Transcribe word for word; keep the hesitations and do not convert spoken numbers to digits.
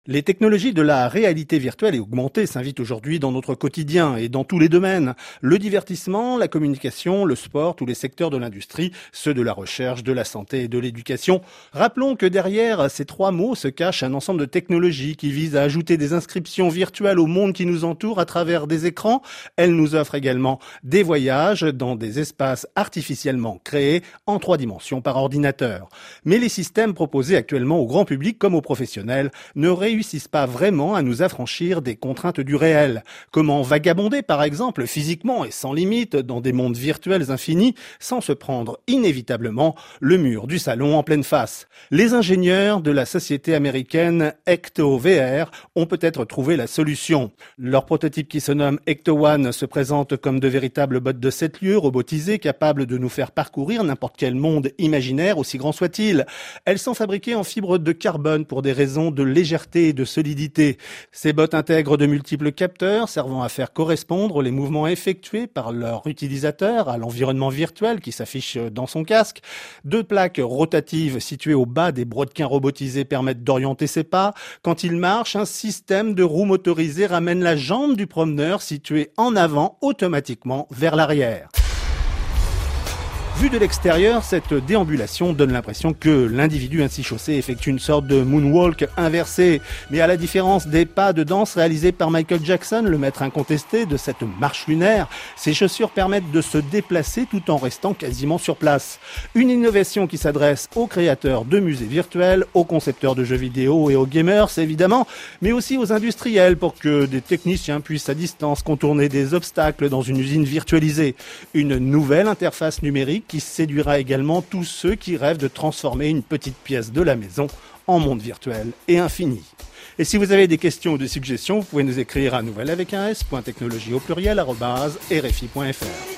Les technologies de la réalité virtuelle et augmentée s'invitent aujourd'hui dans notre quotidien et dans tous les domaines. Le divertissement, la communication, le sport, tous les secteurs de l'industrie, ceux de la recherche, de la santé et de l'éducation. Rappelons que derrière ces trois mots se cache un ensemble de technologies qui visent à ajouter des inscriptions virtuelles au monde qui nous entoure à travers des écrans. Elles nous offrent également des voyages dans des espaces artificiellement créés en trois dimensions par ordinateur. Mais les systèmes proposés actuellement au grand public comme aux professionnels ne réussissent pas vraiment à nous affranchir des contraintes du réel. Comment vagabonder, par exemple, physiquement et sans limite dans des mondes virtuels infinis sans se prendre inévitablement le mur du salon en pleine face? Les ingénieurs de la société américaine Ecto V R ont peut-être trouvé la solution. Leur prototype qui se nomme Ecto One se présente comme de véritables bottes de sept lieues robotisées capables de nous faire parcourir n'importe quel monde imaginaire aussi grand soit-il. Elles sont fabriquées en fibre de carbone pour des raisons de légèreté et de solidité. Ces bottes intègrent de multiples capteurs servant à faire correspondre les mouvements effectués par leur utilisateur à l'environnement virtuel qui s'affiche dans son casque. Deux plaques rotatives situées au bas des brodequins robotisés permettent d'orienter ses pas. Quand il marche, un système de roues motorisées ramène la jambe du promeneur située en avant automatiquement vers l'arrière. Vue de l'extérieur, cette déambulation donne l'impression que l'individu ainsi chaussé effectue une sorte de moonwalk inversé. Mais à la différence des pas de danse réalisés par Michael Jackson, le maître incontesté de cette marche lunaire, ces chaussures permettent de se déplacer tout en restant quasiment sur place. Une innovation qui s'adresse aux créateurs de musées virtuels, aux concepteurs de jeux vidéo et aux gamers évidemment, mais aussi aux industriels pour que des techniciens puissent à distance contourner des obstacles dans une usine virtualisée. Une nouvelle interface numérique qui séduira également tous ceux qui rêvent de transformer une petite pièce de la maison en monde virtuel et infini. Et si vous avez des questions ou des suggestions, vous pouvez nous écrire à nouvelle avec un s, point technologie au pluriel, arobase r f i point f r.